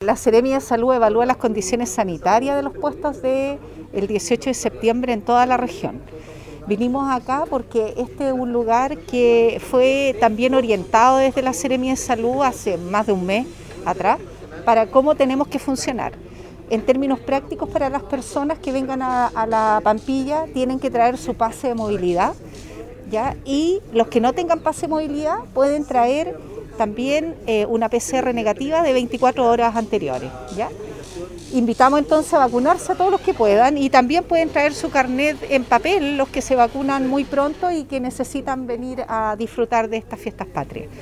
La Seremi de Salud evalúa las condiciones sanitarias de los puestos del 18 de septiembre en toda la región. Vinimos acá porque este es un lugar que fue también orientado desde la Seremi de Salud hace más de un mes atrás para cómo tenemos que funcionar. En términos prácticos, para las personas que vengan a la Pampilla tienen que traer su pase de movilidad, ¿ya? Y los que no tengan pase de movilidad pueden traer también una PCR negativa de 24 horas anteriores, ¿ya? Invitamos entonces a vacunarse a todos los que puedan y también pueden traer su carnet en papel los que se vacunan muy pronto y que necesitan venir a disfrutar de estas fiestas patrias.